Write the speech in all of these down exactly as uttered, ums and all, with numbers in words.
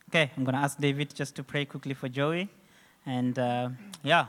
Okay, I'm going to ask David just to pray quickly for Joey. And uh, yeah.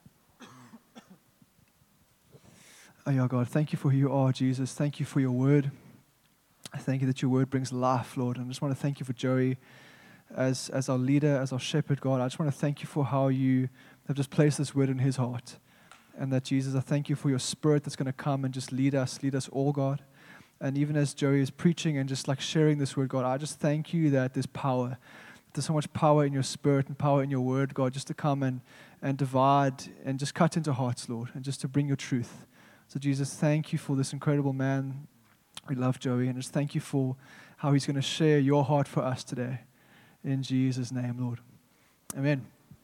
Oh, yeah, God, thank you for who you are, Jesus. Thank you for your word. I thank you that your word brings life, Lord. And I just want to thank you for Joey as, as our leader, as our shepherd, God. I just want to thank you for how you have just placed this word in his heart. And that, Jesus, I thank you for your spirit that's going to come and just lead us, lead us all, God. And even as Joey is preaching and just like sharing this word, God, I just thank you that there's power. There's so much power in your spirit and power in your word, God, just to come and, and divide and just cut into hearts, Lord, and just to bring your truth. So, Jesus, thank you for this incredible man. We love Joey, and just thank you for how he's going to share your heart for us today. In Jesus' name, Lord. Amen.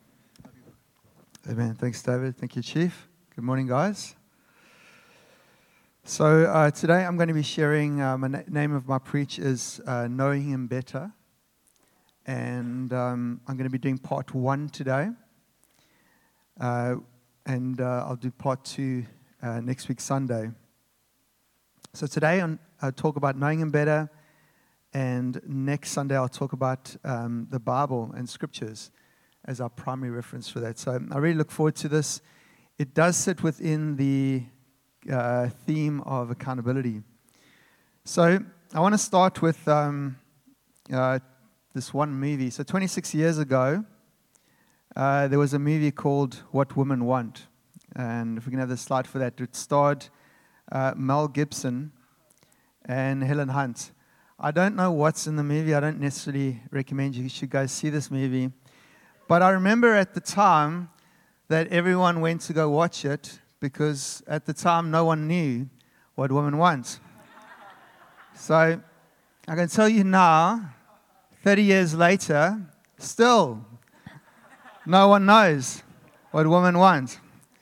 Amen. Thanks, David. Thank you, Chief. Good morning, guys. So uh, today I'm going to be sharing, uh, my na- name of my preach is uh, Knowing Him Better. And um, I'm going to be doing part one today. Uh, and uh, I'll do part two uh, next week, Sunday. So today on, I'll talk about knowing Him better. And next Sunday I'll talk about um, the Bible and Scriptures as our primary reference for that. So I really look forward to this. It does sit within the uh, theme of accountability. So I want to start with um, uh, this one movie. So twenty-six years ago, uh, there was a movie called What Women Want. And if we can have the slide for that, it starred uh, Mel Gibson and Helen Hunt. I don't know what's in the movie. I don't necessarily recommend you should go see this movie. But I remember at the time that everyone went to go watch it because at the time no one knew what women want. So I can tell you now, thirty years later, still no one knows what women want.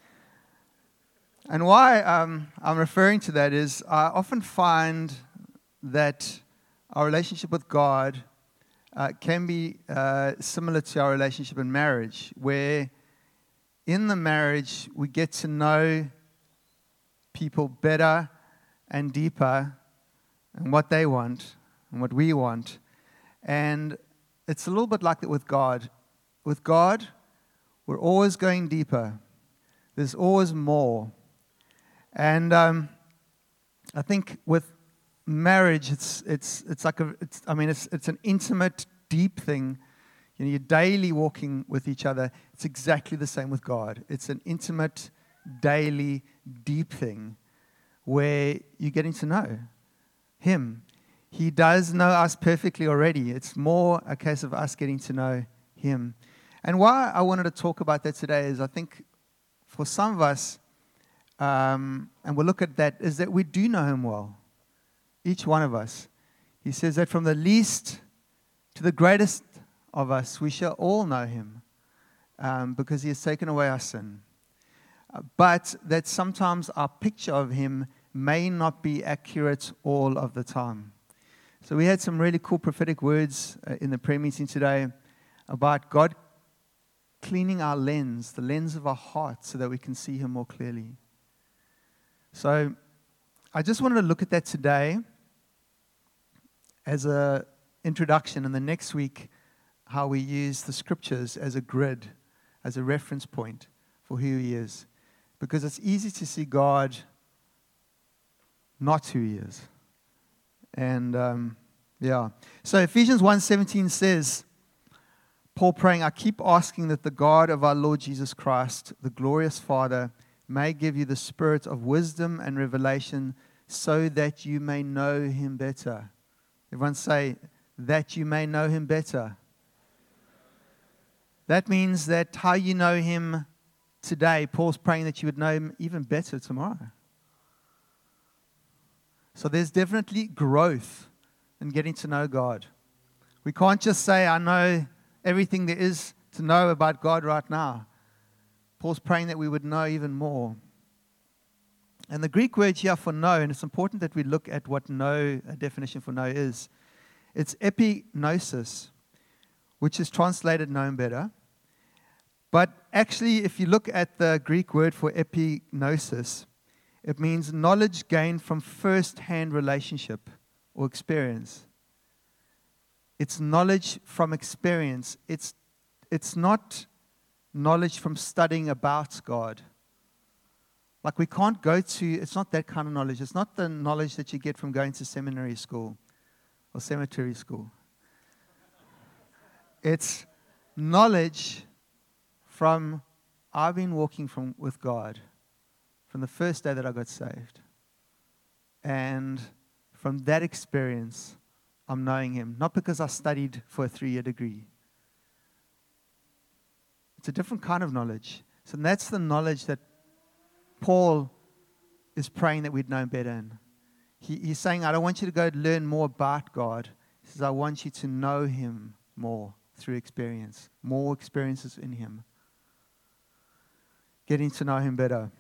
And why um, I'm referring to that is I often find that our relationship with God uh, can be uh, similar to our relationship in marriage, where in the marriage we get to know people better and deeper and what they want and what we want. And it's a little bit like that with God. With God, we're always going deeper. There's always more. And um, I think with marriage, it's it's it's like a it's I mean it's it's an intimate, deep thing. You know, you're daily walking with each other. It's exactly the same with God. It's an intimate, daily, deep thing where you're getting to know Him. He does know us perfectly already. It's more a case of us getting to know Him. And why I wanted to talk about that today is I think for some of us, um, and we'll look at that, is that we do know Him well. Each one of us. He says that from the least to the greatest of us, we shall all know Him um, because He has taken away our sin. Uh, but that sometimes our picture of Him may not be accurate all of the time. So we had some really cool prophetic words uh, in the prayer meeting today about God cleaning our lens, the lens of our heart, so that we can see Him more clearly. So I just wanted to look at that today as an introduction, and the next week how we use the Scriptures as a grid, as a reference point for who He is. Because it's easy to see God not who He is. And, um, yeah. So Ephesians one seventeen says, Paul praying, I keep asking that the God of our Lord Jesus Christ, the glorious Father, may give you the spirit of wisdom and revelation so that you may know Him better. Everyone say, that you may know Him better. That means that how you know Him today, Paul's praying that you would know Him even better tomorrow. So there's definitely growth in getting to know God. We can't just say, I know everything there is to know about God right now. Paul's praying that we would know even more. And the Greek word here for know, and it's important that we look at what know, a definition for know is. It's epignosis, which is translated known better. But actually, if you look at the Greek word for epignosis, it means knowledge gained from first-hand relationship or experience. It's knowledge from experience. It's, it's not knowledge from studying about God. Like we can't go to, it's not that kind of knowledge. It's not the knowledge that you get from going to seminary school or cemetery school. It's knowledge from, I've been walking from, with God from the first day that I got saved. And from that experience, I'm knowing Him. Not because I studied for a three-year degree. It's a different kind of knowledge. So that's the knowledge that Paul is praying that we'd know better in. He, he's saying, I don't want you to go learn more about God. He says, I want you to know Him more through experience. More experiences in Him. Getting to know Him better.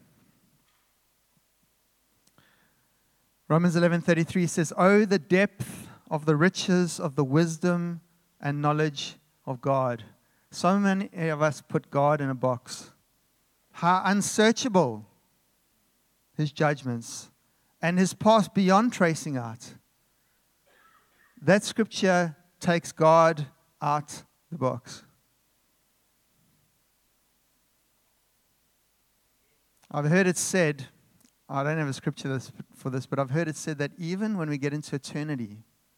Romans eleven thirty-three says, oh, the depth of the riches of the wisdom and knowledge of God. So many of us put God in a box. How unsearchable His judgments and His past beyond tracing out. That scripture takes God out the box. I've heard it said, I don't have a scripture for this, but I've heard it said that even when we get into eternity,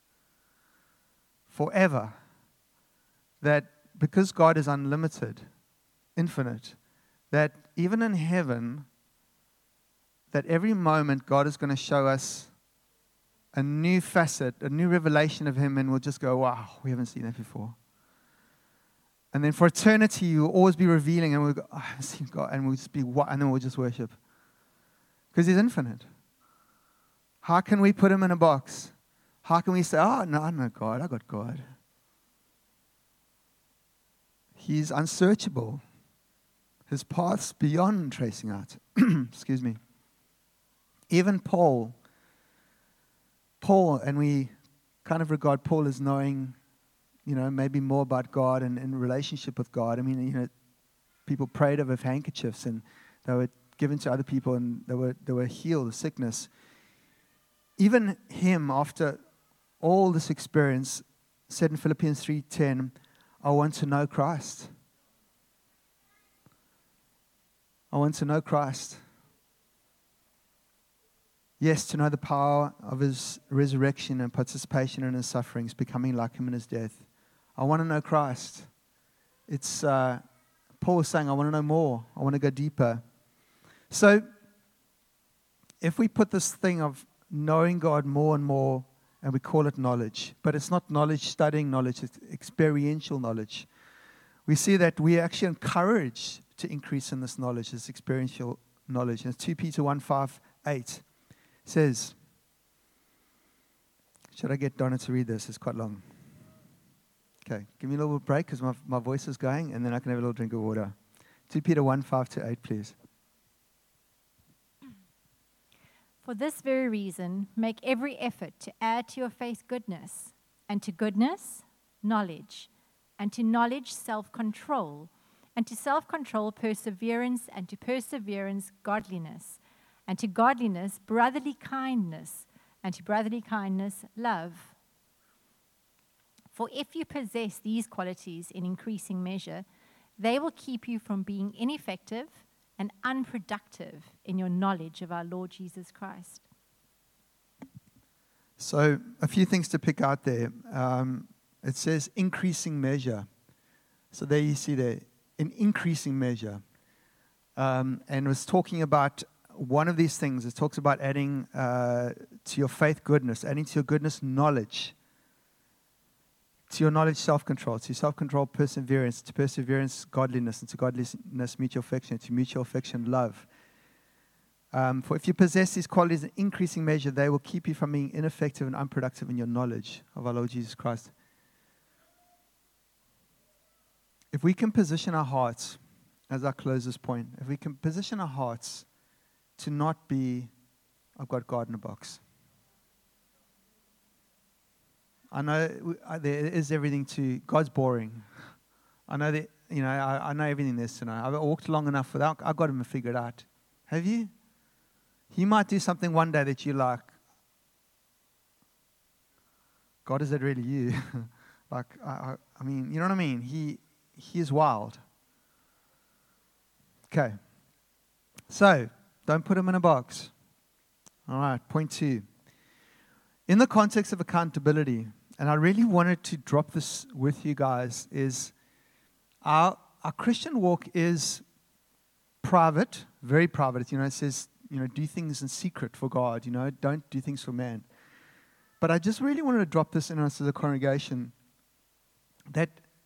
forever, that because God is unlimited, infinite, that even in heaven, that every moment God is going to show us a new facet, a new revelation of Him, and we'll just go, wow, we haven't seen that before. And then for eternity, He will always be revealing, and we'll go, oh, I haven't seen God, and we'll just be, what? And then we'll just worship. Because He's infinite. How can we put Him in a box? How can we say, oh, no, I know God, I got God. He's unsearchable. His path's beyond tracing out. Excuse me. Even Paul, Paul, and we kind of regard Paul as knowing, you know, maybe more about God and in relationship with God. I mean, you know, people prayed over handkerchiefs and they were given to other people and they were they were healed of sickness. Even him, after all this experience, said in Philippians three ten, I want to know Christ. I want to know Christ. Yes, to know the power of His resurrection and participation in His sufferings, becoming like Him in His death. I want to know Christ. It's uh, Paul is saying, I want to know more. I want to go deeper. So, if we put this thing of knowing God more and more, and we call it knowledge, but it's not knowledge, studying knowledge, it's experiential knowledge. We see that we are actually encouraged to increase in this knowledge, this experiential knowledge. And Second Peter one five eight says, should I get Donna to read this? It's quite long. Okay, give me a little break because my, my voice is going, and then I can have a little drink of water. Second Peter one five to eight, please. For this very reason, make every effort to add to your faith goodness, and to goodness, knowledge, and to knowledge, self-control, and to self-control, perseverance, and to perseverance, godliness, and to godliness, brotherly kindness, and to brotherly kindness, love. For if you possess these qualities in increasing measure, they will keep you from being ineffective and unproductive in your knowledge of our Lord Jesus Christ. So, a few things to pick out there. Um, it says increasing measure. So there you see there, in increasing measure. Um, and it was talking about one of these things. It talks about adding uh, to your faith goodness, adding to your goodness knowledge, to your knowledge self-control, to self-control perseverance, to perseverance godliness, and to godliness mutual affection, to mutual affection love. Um, for if you possess these qualities in increasing measure, they will keep you from being ineffective and unproductive in your knowledge of our Lord Jesus Christ. If we can position our hearts, as I close this point, if we can position our hearts to not be, I've got God in a box. I know there is everything to, God's boring. I know that, you know, I, I know everything there is to know. I've walked long enough without, I've got him figured out. Have you? He might do something one day that you like, God, is that really you? Like, I, I, I mean, you know what I mean? He, he is wild. Okay. So, don't put him in a box. All right, point two. In the context of accountability, and I really wanted to drop this with you guys, is our, our Christian walk is private, very private. You know, it says, you know, do things in secret for God, you know, don't do things for man. But I just really wanted to drop this in us as a congregation, that,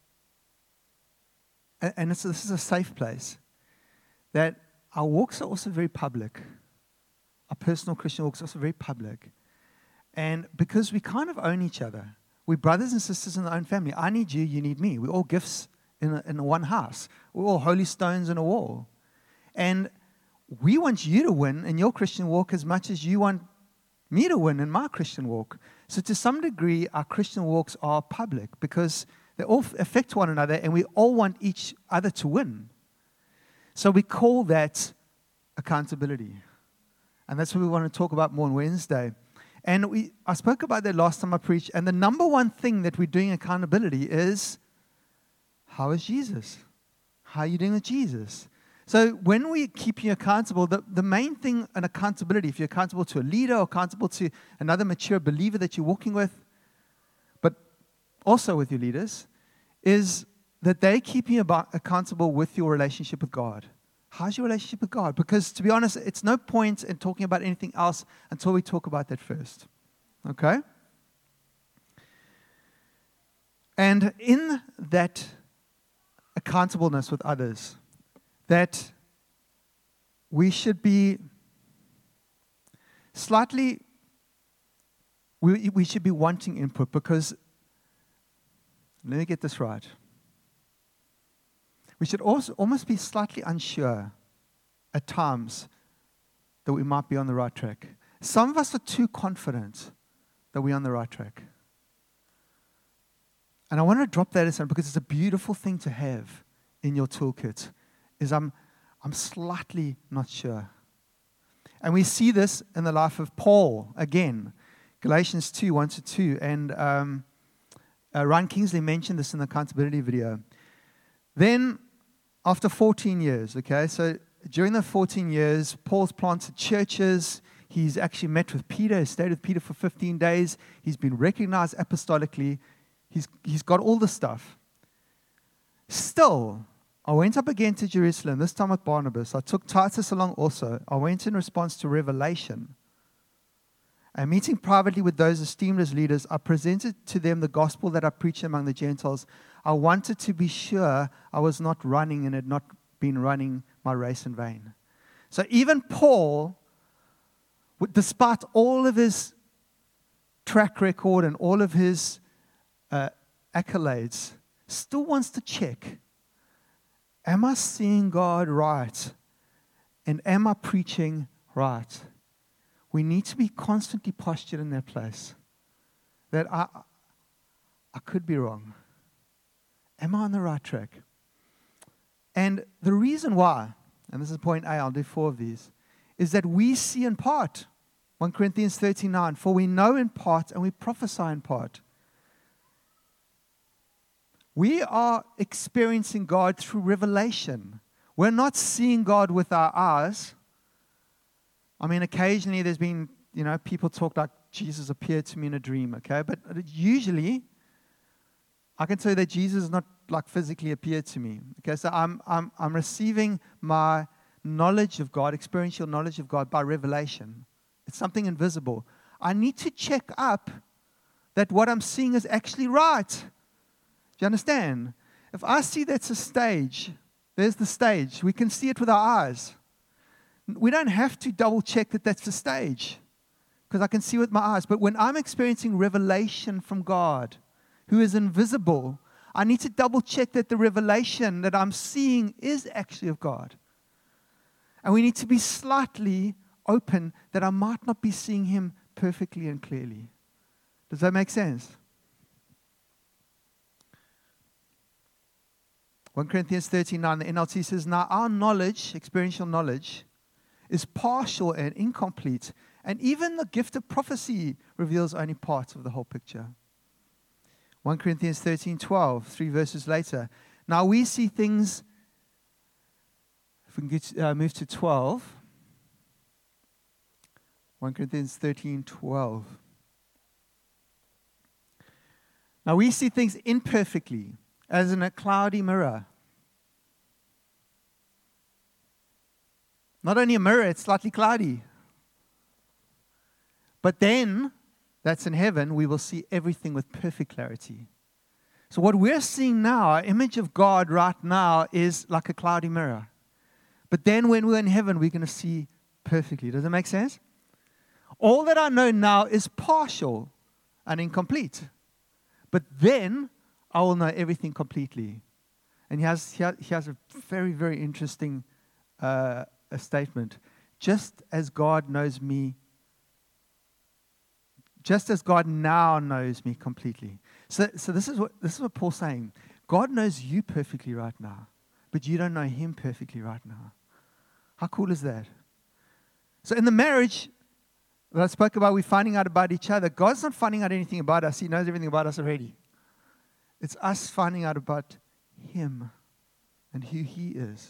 and it's, this is a safe place, that our walks are also very public. Our personal Christian walks are also very public. And because we kind of own each other. We're brothers and sisters in our own family. I need you, you need me. We're all gifts in, a, in one house. We're all holy stones in a wall. And we want you to win in your Christian walk as much as you want me to win in my Christian walk. So to some degree, our Christian walks are public because they all affect one another and we all want each other to win. So we call that accountability. And that's what we want to talk about more on Wednesday. And we, I spoke about that last time I preached. And the number one thing that we're doing accountability is, how is Jesus? How are you doing with Jesus? So when we keep you accountable, the, the main thing in accountability, if you're accountable to a leader or accountable to another mature believer that you're walking with, but also with your leaders, is that they keep you about, accountable with your relationship with God. How's your relationship with God? Because to be honest, it's no point in talking about anything else until we talk about that first. Okay? And in that accountableness with others, that we should be slightly, we, we should be wanting input because, let me get this right. We should also almost be slightly unsure at times that we might be on the right track. Some of us are too confident that we're on the right track. And I want to drop that in because it's a beautiful thing to have in your toolkit, is I'm, I'm slightly not sure. And we see this in the life of Paul again, Galatians two, one to two. And um, uh, Ryan Kingsley mentioned this in the accountability video. Then, after fourteen years, okay, so during the fourteen years, Paul's planted churches. He's actually met with Peter. He stayed with Peter for fifteen days. He's been recognized apostolically. He's, he's got all the stuff. Still, I went up again to Jerusalem, this time with Barnabas. I took Titus along also. I went in response to revelation. And meeting privately with those esteemed as leaders, I presented to them the gospel that I preached among the Gentiles. I wanted to be sure I was not running and had not been running my race in vain. So even Paul, despite all of his track record and all of his uh, accolades, still wants to check, am I seeing God right? And am I preaching right? We need to be constantly postured in that place. That I, I could be wrong. Am I on the right track? And the reason why, and this is point A, I'll do four of these, is that we see in part. First Corinthians thirteen nine, for we know in part and we prophesy in part. We are experiencing God through revelation. We're not seeing God with our eyes. I mean, occasionally there's been, you know, people talk like Jesus appeared to me in a dream, okay? But usually, I can tell you that Jesus has not like physically appeared to me. Okay, so I'm I'm I'm receiving my knowledge of God, experiential knowledge of God by revelation. It's something invisible. I need to check up that what I'm seeing is actually right. Do you understand? If I see that's a stage, there's the stage. We can see it with our eyes. We don't have to double check that that's the stage because I can see with my eyes. But when I'm experiencing revelation from God, who is invisible, I need to double check that the revelation that I'm seeing is actually of God. And we need to be slightly open that I might not be seeing Him perfectly and clearly. Does that make sense? First Corinthians thirteen nine, the N L T says, now our knowledge, experiential knowledge, is partial and incomplete. And even the gift of prophecy reveals only parts of the whole picture. First Corinthians thirteen twelve, three verses later. Now we see things, if we can get, uh, move to twelve. First Corinthians thirteen twelve. Now we see things imperfectly, as in a cloudy mirror. Not only a mirror, it's slightly cloudy. But then, that's in heaven, we will see everything with perfect clarity. So what we're seeing now, our image of God right now, is like a cloudy mirror. But then when we're in heaven, we're going to see perfectly. Does that make sense? All that I know now is partial and incomplete. But then I will know everything completely. And he has, he has, he has a very, very interesting uh, a statement. Just as God knows me, just as God now knows me completely. So, so this is what this is what Paul's saying. God knows you perfectly right now, but you don't know him perfectly right now. How cool is that? So in the marriage that I spoke about, we're finding out about each other. God's not finding out anything about us. He knows everything about us already. It's us finding out about him and who he is.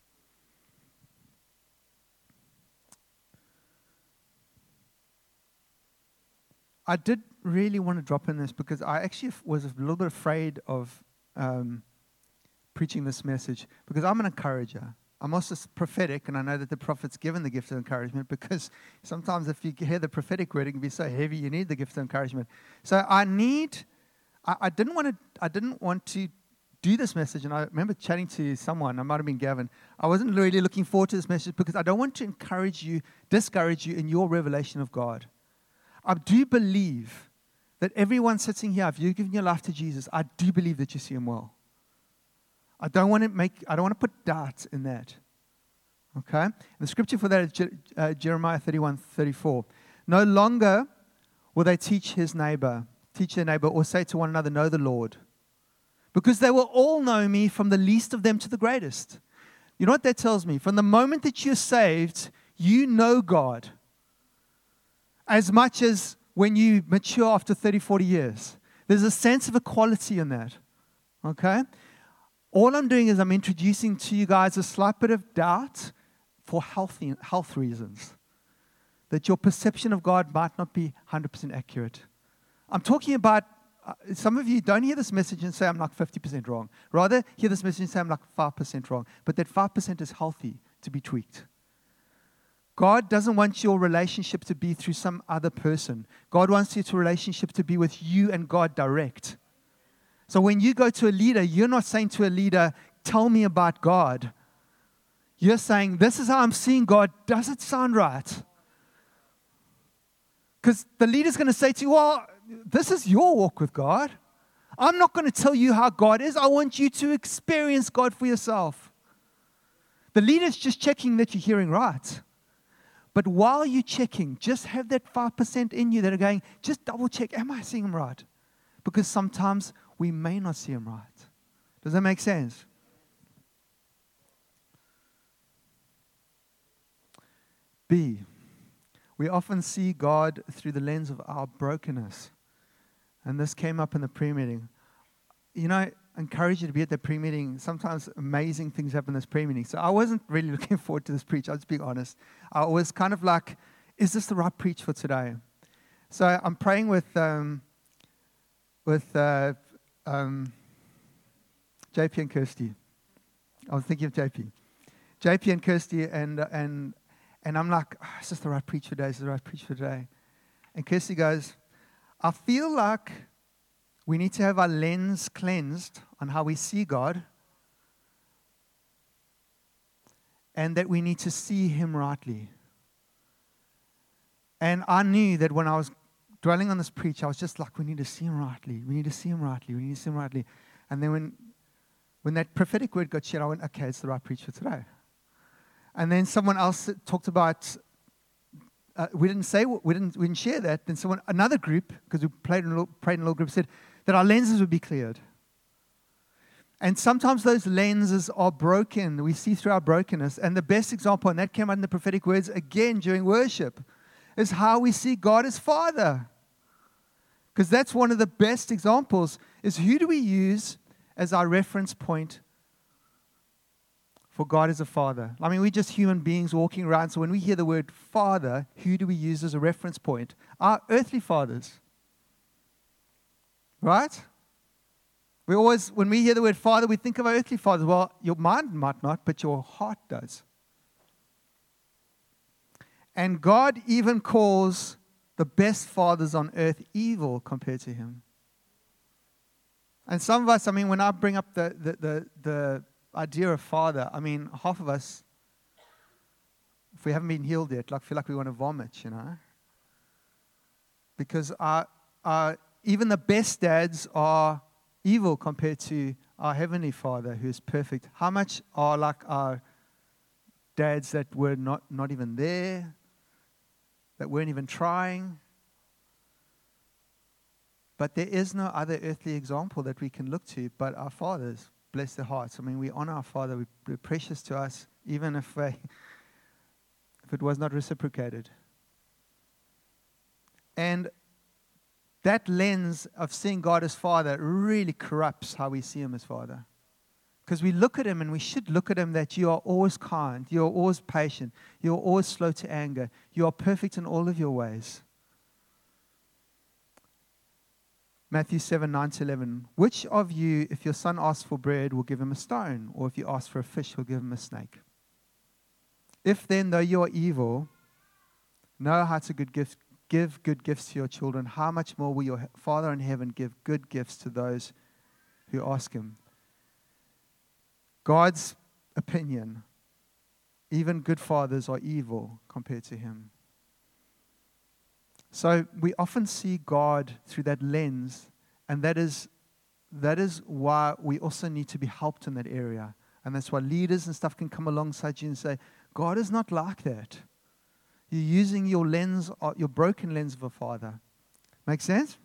I did really want to drop in this because I actually was a little bit afraid of um, preaching this message because I'm an encourager. I'm also prophetic, and I know that the prophet's given the gift of encouragement because sometimes if you hear the prophetic word, it can be so heavy, you need the gift of encouragement. So I need, I, I didn't want to, I didn't want to do this message, and I remember chatting to someone, I might have been Gavin, I wasn't really looking forward to this message because I don't want to encourage you, discourage you in your revelation of God. I do believe that everyone sitting here, if you've given your life to Jesus, I do believe that you see him well. I don't want to make, I don't want to put doubts in that. Okay? And the scripture for that is Je- uh, Jeremiah thirty-one thirty-four. No longer will they teach his neighbor, teach their neighbor, or say to one another, know the Lord. Because they will all know me from the least of them to the greatest. You know what that tells me? From the moment that you're saved, you know God. As much as when you mature after thirty, forty years. There's a sense of equality in that. Okay? All I'm doing is I'm introducing to you guys a slight bit of doubt for healthy, health reasons. That your perception of God might not be one hundred percent accurate. I'm talking about, uh, some of you don't hear this message and say I'm like fifty percent wrong. Rather, hear this message and say I'm like five percent wrong. But that five percent is healthy to be tweaked. God doesn't want your relationship to be through some other person. God wants your relationship to be with you and God direct. So when you go to a leader, you're not saying to a leader, tell me about God. You're saying, this is how I'm seeing God. Does it sound right? Because the leader's going to say to you, well, this is your walk with God. I'm not going to tell you how God is. I want you to experience God for yourself. The leader's just checking that you're hearing right. But while you're checking, just have that five percent in you that are going, just double check, am I seeing him right? Because sometimes we may not see him right. Does that make sense? B, we often see God through the lens of our brokenness. And this came up in the prayer meeting. You know, I encourage you to be at the prayer meeting. Sometimes amazing things happen in this prayer meeting. So I wasn't really looking forward to this preach. I'll just be honest. I was kind of like, is this the right preach for today? So I'm praying with um, with uh, um, J P and Kirsty. I was thinking of J P. J P and Kirsty, and and and I'm like, oh, is this the right preach for today? Is this the right preach for today? And Kirsty goes, I feel like we need to have our lens cleansed on how we see God, and that we need to see him rightly. And I knew that when I was dwelling on this preach, I was just like, we need to see him rightly. We need to see him rightly. We need to see him rightly. And then when, when that prophetic word got shared, I went, okay, it's the right preach for today. And then someone else talked about, uh, we didn't say, we didn't, we didn't share that. Then someone, another group, because we played in a little, prayed in a little group, said that our lenses would be cleared. And sometimes those lenses are broken. We see through our brokenness. And the best example, and that came out in the prophetic words again during worship, is how we see God as Father. Because that's one of the best examples, is who do we use as our reference point for God as a father? I mean, we're just human beings walking around. So when we hear the word father, who do we use as a reference point? Our earthly fathers. Right? We always, when we hear the word father, we think of our earthly fathers. Well, your mind might not, but your heart does. And God even calls the best fathers on earth evil compared to him. And some of us, I mean, when I bring up the, the, the, the idea of father, I mean, half of us, if we haven't been healed yet, like feel like we want to vomit, you know. Because our, our, even the best dads are evil compared to our Heavenly Father who is perfect. How much are like our dads that were not, not even there, that weren't even trying? But there is no other earthly example that we can look to but our fathers. Bless their hearts. I mean, we honor our Father. We, we're precious to us, even if, they, if it was not reciprocated. And that lens of seeing God as Father really corrupts how we see Him as Father. Because we look at Him, and we should look at Him that you are always kind, you are always patient, you are always slow to anger, you are perfect in all of your ways. Matthew seven, nine to eleven. Which of you, if your son asks for bread, will give him a stone? Or if you ask for a fish, will give him a snake? If then, though you are evil, know how to good gift, give good gifts to your children, how much more will your Father in heaven give good gifts to those who ask Him? God's opinion, even good fathers are evil compared to Him. So we often see God through that lens, and that is that is why we also need to be helped in that area. And that's why leaders and stuff can come alongside you and say, God is not like that. You're using your lens, your broken lens of a father. Make sense?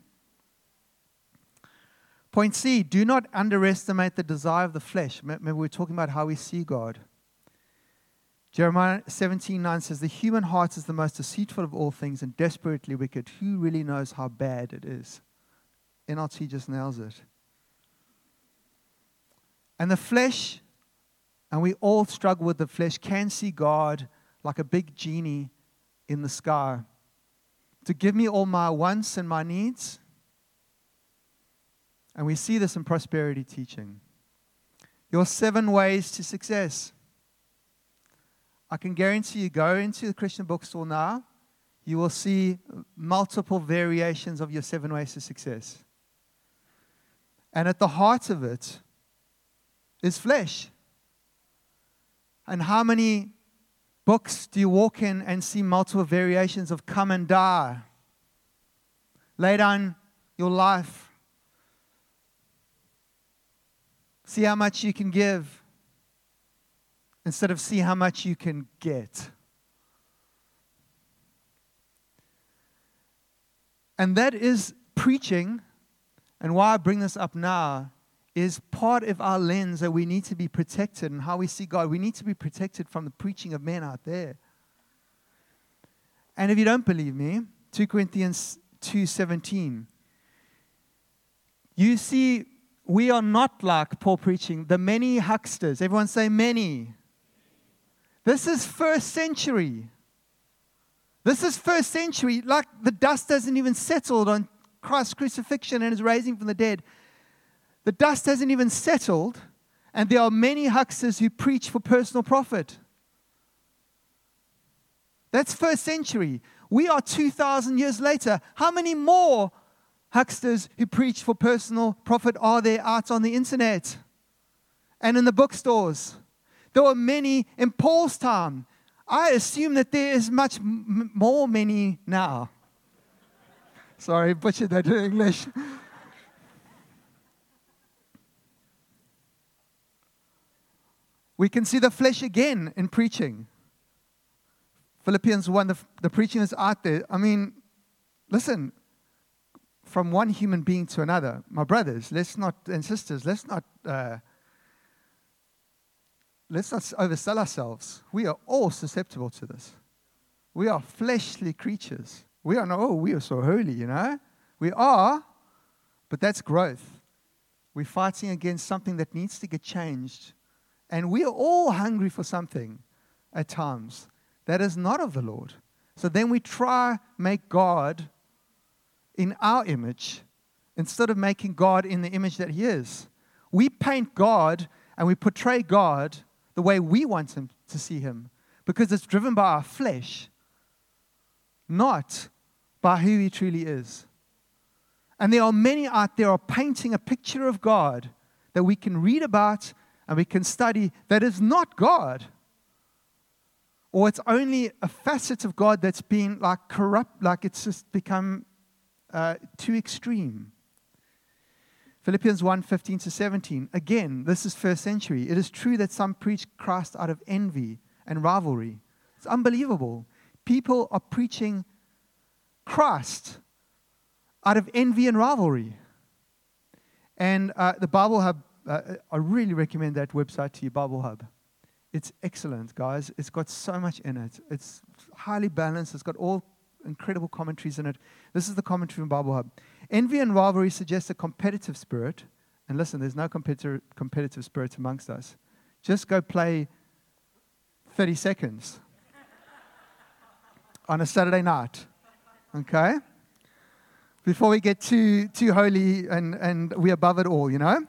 Point C, do not underestimate the desire of the flesh. Remember, we were talking about how we see God. Jeremiah seventeen nine says, the human heart is the most deceitful of all things and desperately wicked. Who really knows how bad it is? N L T just nails it. And the flesh, and we all struggle with the flesh, can see God like a big genie in the sky to give me all my wants and my needs. And we see this in prosperity teaching. Your seven ways to success. I can guarantee you, go into the Christian bookstore now, you will see multiple variations of your seven ways to success. And at the heart of it is flesh. And how many books do you walk in and see multiple variations of come and die? Lay down your life. See how much you can give. Instead of see how much you can get. And that is preaching, and why I bring this up now, is part of our lens that we need to be protected and how we see God. We need to be protected from the preaching of men out there. And if you don't believe me, Second Corinthians two seventeen. You see, we are not like Paul preaching, the many hucksters. Everyone say many. This is first century. This is first century. Like the dust hasn't even settled on Christ's crucifixion and His raising from the dead. The dust hasn't even settled, and there are many hucksters who preach for personal profit. That's first century. We are two thousand years later. How many more hucksters who preach for personal profit are there out on the internet and in the bookstores? There were many in Paul's time. I assume that there is much m- more many now. Sorry, butchered that in English. We can see the flesh again in preaching. Philippians one, the, the preaching is out there. I mean, listen, from one human being to another, my brothers, let's not, and sisters, let's not... Uh, Let's not oversell ourselves. We are all susceptible to this. We are fleshly creatures. We are not, oh, we are so holy, you know. We are, but that's growth. We're fighting against something that needs to get changed. And we are all hungry for something at times that is not of the Lord. So then we try make God in our image instead of making God in the image that He is. We paint God and we portray God the way we want Him to see Him because it's driven by our flesh, not by who He truly is. And there are many out there are painting a picture of God that we can read about and we can study that is not God. Or it's only a facet of God that's been like corrupt, like it's just become uh, too extreme. Philippians one, fifteen to seventeen. Again, this is first century. It is true that some preach Christ out of envy and rivalry. It's unbelievable. People are preaching Christ out of envy and rivalry. And uh, the Bible Hub, uh, I really recommend that website to you, Bible Hub. It's excellent, guys. It's got so much in it. It's highly balanced. It's got all incredible commentaries in it. This is the commentary from Bible Hub. Envy and rivalry suggest a competitive spirit. And listen, there's no competitor, competitive spirit amongst us. Just go play thirty seconds on a Saturday night. Okay? Before we get too too holy and, and we're above it all, you know?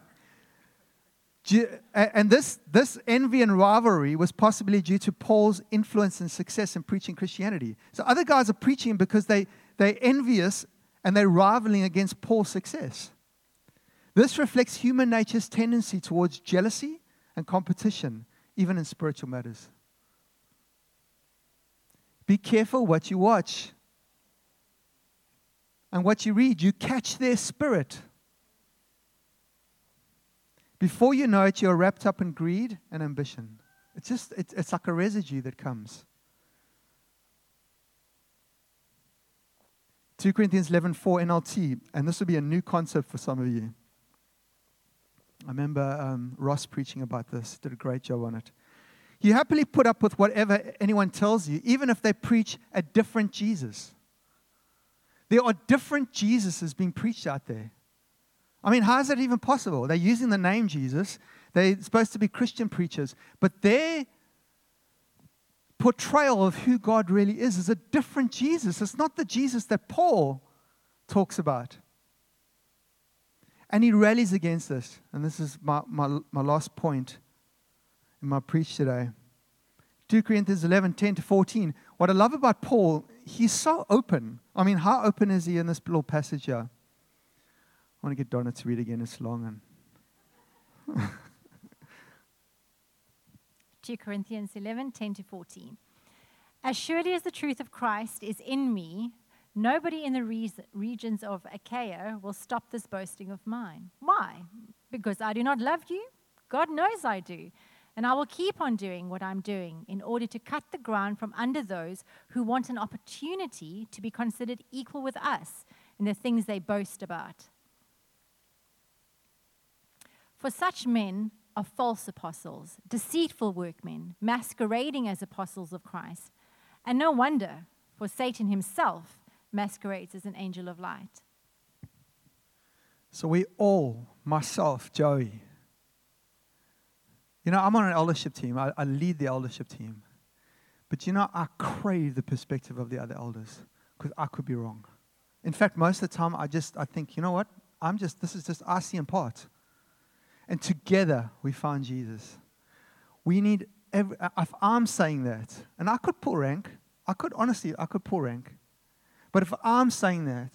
And this, this envy and rivalry was possibly due to Paul's influence and success in preaching Christianity. So other guys are preaching because they, they're envious and they're rivaling against Paul's success. This reflects human nature's tendency towards jealousy and competition, even in spiritual matters. Be careful what you watch and what you read. You catch their spirit. Before you know it, you're wrapped up in greed and ambition. It's just, it, it's like a residue that comes. Second Corinthians eleven four N L T, and this will be a new concept for some of you. I remember um, Ross preaching about this, did a great job on it. You happily put up with whatever anyone tells you, even if they preach a different Jesus. There are different Jesuses being preached out there. I mean, how is that even possible? They're using the name Jesus. They're supposed to be Christian preachers. But their portrayal of who God really is is a different Jesus. It's not the Jesus that Paul talks about. And he rallies against this. And this is my, my, my last point in my preach today. Second Corinthians eleven, ten to fourteen. What I love about Paul, he's so open. I mean, how open is he in this little passage here? I want to get Donna to read again. It's long. And Second Corinthians eleven, ten to fourteen. As surely as the truth of Christ is in me, nobody in the re- regions of Achaia will stop this boasting of mine. Why? Because I do not love you? God knows I do. And I will keep on doing what I'm doing in order to cut the ground from under those who want an opportunity to be considered equal with us in the things they boast about. For such men are false apostles, deceitful workmen, masquerading as apostles of Christ. And no wonder, for Satan himself masquerades as an angel of light. So we all, myself, Joey, you know, I'm on an eldership team. I, I lead the eldership team. But you know, I crave the perspective of the other elders because I could be wrong. In fact, most of the time, I just, I think, you know what? I'm just, this is just, I see in part. And together, we find Jesus. We need, every, if I'm saying that, and I could pull rank, I could, honestly, I could pull rank. But if I'm saying that,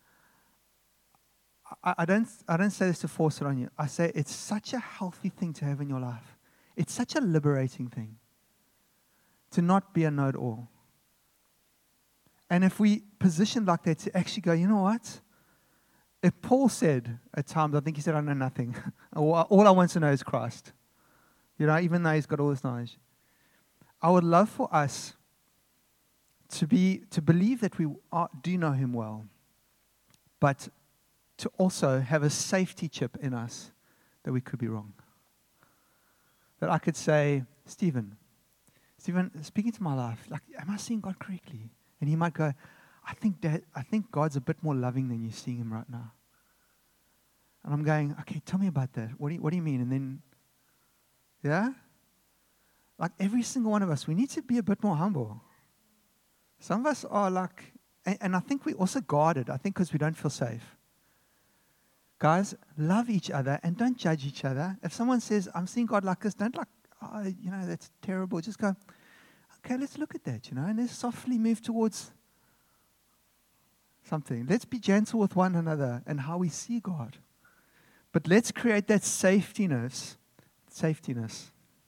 I, I don't, I don't say this to force it on you. I say it's such a healthy thing to have in your life. It's such a liberating thing to not be a know-it-all. And if we position like that to actually go, you know what? If Paul said at times, I think he said, I know nothing. All I want to know is Christ. You know, even though he's got all this knowledge. I would love for us to be to believe that we are, do know him well, but to also have a safety chip in us that we could be wrong. That I could say, Stephen, Stephen, speaking to my life, like, am I seeing God correctly? And he might go, I think that I think God's a bit more loving than you're seeing him right now. And I'm going, okay, tell me about that. What do you, what do you mean? And then, yeah? Like every single one of us, we need to be a bit more humble. Some of us are like, and, and I think we also guarded, I think because we don't feel safe. Guys, love each other and don't judge each other. If someone says, I'm seeing God like this, don't like, oh, you know, that's terrible. Just go, okay, let's look at that, you know, and let's softly move towards something. Let's be gentle with one another and how we see God. But let's create that safetiness. Safetiness.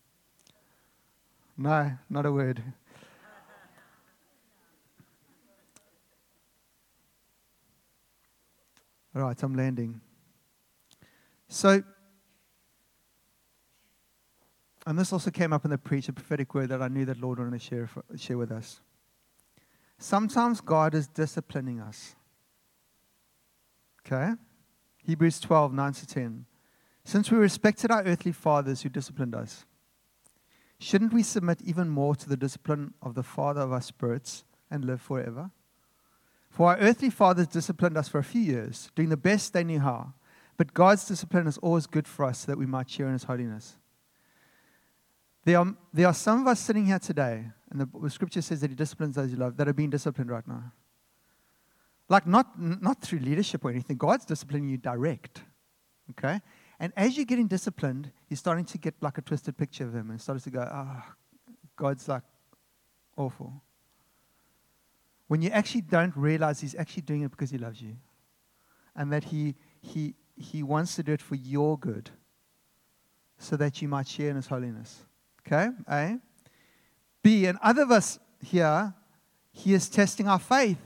No, not a word. All right, I'm landing. So, and this also came up in the preach, a prophetic word that I knew that Lord wanted to share, for, share with us. Sometimes God is disciplining us. Okay? Hebrews twelve, nine to ten. Since we respected our earthly fathers who disciplined us, shouldn't we submit even more to the discipline of the Father of our spirits and live forever? For our earthly fathers disciplined us for a few years, doing the best they knew how. But God's discipline is always good for us so that we might share in His holiness. There are, there are some of us sitting here today, and the, the scripture says that He disciplines those you love, that are being disciplined right now. Like not, not through leadership or anything. God's disciplining you direct. Okay? And as you're getting disciplined, you're starting to get like a twisted picture of Him and starting to go, oh, God's like awful. When you actually don't realize He's actually doing it because He loves you. And that He He He wants to do it for your good. So that you might share in His holiness. Okay? A. B. And other of us here, He is testing our faith.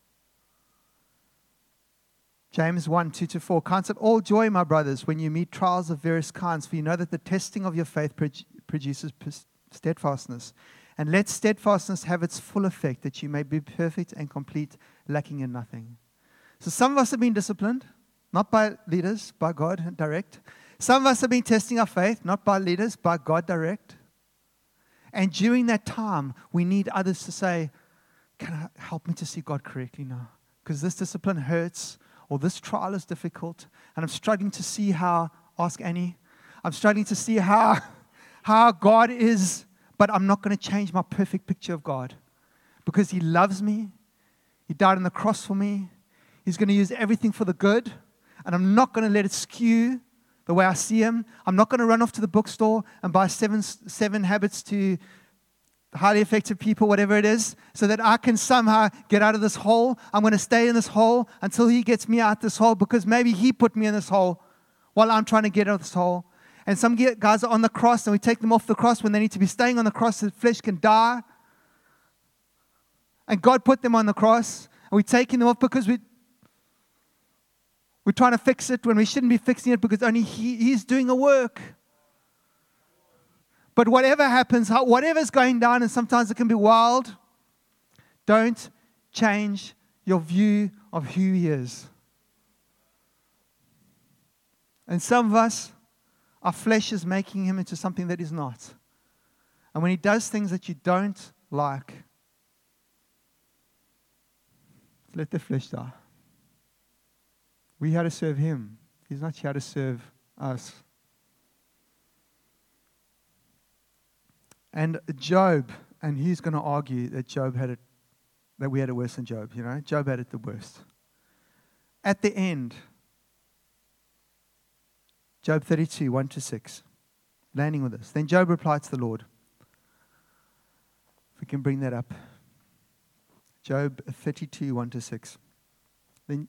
James one, two to four. Count it all joy, my brothers, when you meet trials of various kinds, for you know that the testing of your faith produces steadfastness. And let steadfastness have its full effect, that you may be perfect and complete, lacking in nothing. So some of us have been disciplined, not by leaders, by God direct. Some of us have been testing our faith, not by leaders, by God direct. And during that time, we need others to say, can I help me to see God correctly now? Because this discipline hurts, or this trial is difficult, and I'm struggling to see how, ask Annie, I'm struggling to see how, how God is, but I'm not going to change my perfect picture of God. Because He loves me, He died on the cross for me, He's going to use everything for the good, and I'm not going to let it skew the way I see Him. I'm not going to run off to the bookstore and buy seven, seven habits to highly effective people, whatever it is, so that I can somehow get out of this hole. I'm going to stay in this hole until He gets me out this hole, because maybe He put me in this hole while I'm trying to get out of this hole. And some guys are on the cross, and we take them off the cross when they need to be staying on the cross so the flesh can die. And God put them on the cross, and we're taking them off because we, we're trying to fix it when we shouldn't be fixing it, because only he, He's doing a work. But whatever happens, how, whatever's going down, and sometimes it can be wild, don't change your view of who He is. And some of us, our flesh is making Him into something that He's not. And when He does things that you don't like, let the flesh die. We're here to serve Him. He's not here to serve us. And Job, and he's going to argue that Job had it, that we had it worse than Job. You know, Job had it the worst. At the end, Job thirty-two, one to six, landing with this. Then Job replied to the Lord. If we can bring that up. Job thirty-two, one to six. Then,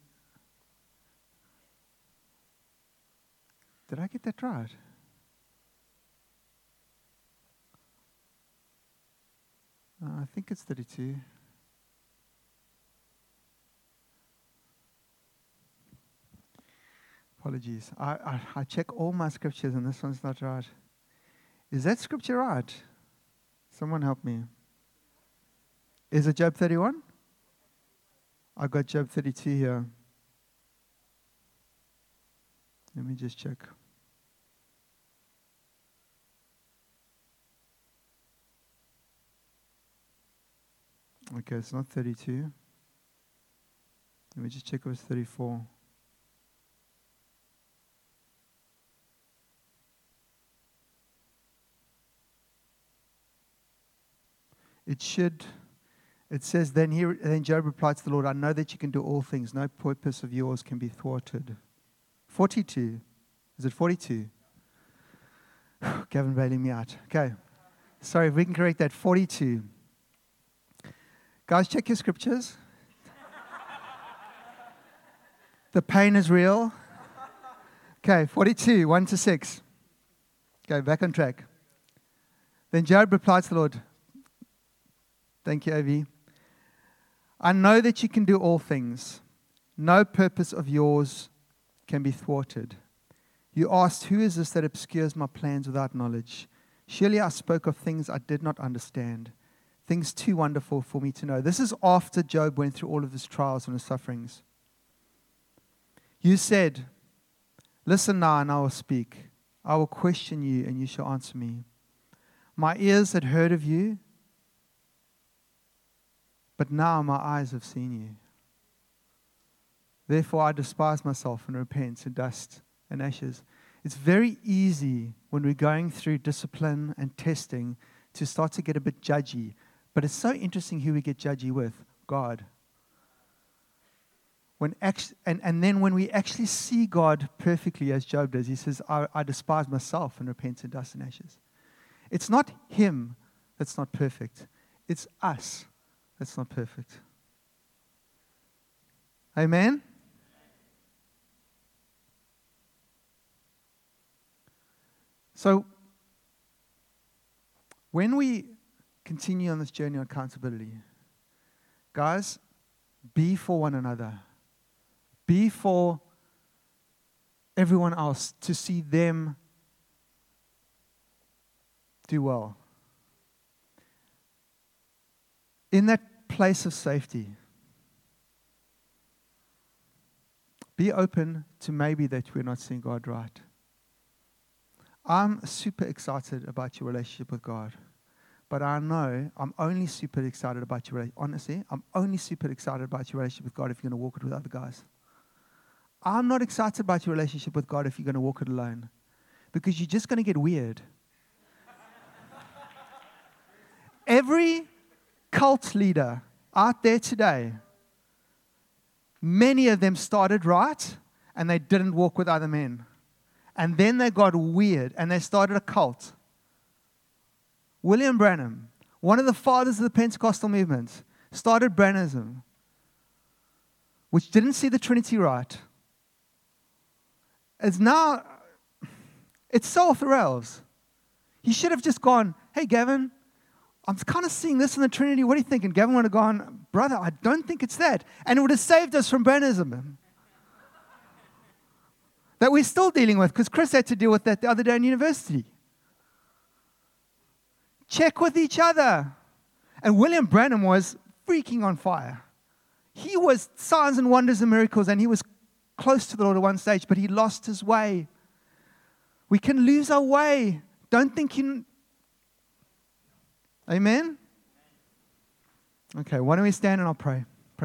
did I get that right? Uh, I think it's thirty-two. Apologies. I, I, I check all my scriptures and this one's not right. Is that scripture right? Someone help me. Is it Job thirty-one? I got Job thirty-two here. Let me just check. Okay, it's not thirty-two. Let me just check if it's thirty-four. It should. It says, then, he, then Job replied to the Lord, I know that you can do all things. No purpose of yours can be thwarted. forty-two. Is it forty-two? Gavin bailing me out. Okay. Sorry, if we can correct that. forty-two. Guys, check your scriptures. The pain is real. Okay, forty-two, one to six. Okay, back on track. Then Job replied to the Lord, thank you, Avi. I know that you can do all things. No purpose of yours can be thwarted. You asked, who is this that obscures my plans without knowledge? Surely I spoke of things I did not understand, things too wonderful for me to know. This is after Job went through all of his trials and his sufferings. You said, listen now and I will speak. I will question you and you shall answer me. My ears had heard of you, but now my eyes have seen you. Therefore I despise myself and repent in dust and ashes. It's very easy when we're going through discipline and testing to start to get a bit judgy. But it's so interesting who we get judgy with. God. When act- and, and then when we actually see God perfectly as Job does, he says, I, I despise myself and repent in dust and ashes. It's not him that's not perfect. It's us that's not perfect. Amen? So, when we continue on this journey of accountability, guys, be for one another. Be for everyone else to see them do well. In that place of safety, be open to maybe that we're not seeing God right. I'm super excited about your relationship with God. But I know I'm only super excited about your relationship. Honestly, I'm only super excited about your relationship with God if you're going to walk it with other guys. I'm not excited about your relationship with God if you're going to walk it alone. Because you're just going to get weird. Every cult leader out there today, many of them started right and they didn't walk with other men. And then they got weird and they started a cult. William Branham, one of the fathers of the Pentecostal movement, started Branhamism, which didn't see the Trinity right. It's now, it's so off the rails. He should have just gone, hey, Gavin, I'm kind of seeing this in the Trinity. What are you thinking? Gavin would have gone, brother, I don't think it's that. And it would have saved us from Branhamism. That we're still dealing with, because Chris had to deal with that the other day in university. Check with each other. And William Branham was freaking on fire. He was signs and wonders and miracles, and he was close to the Lord at one stage, but he lost his way. We can lose our way. Don't think you... Amen? Okay, why don't we stand and I'll pray.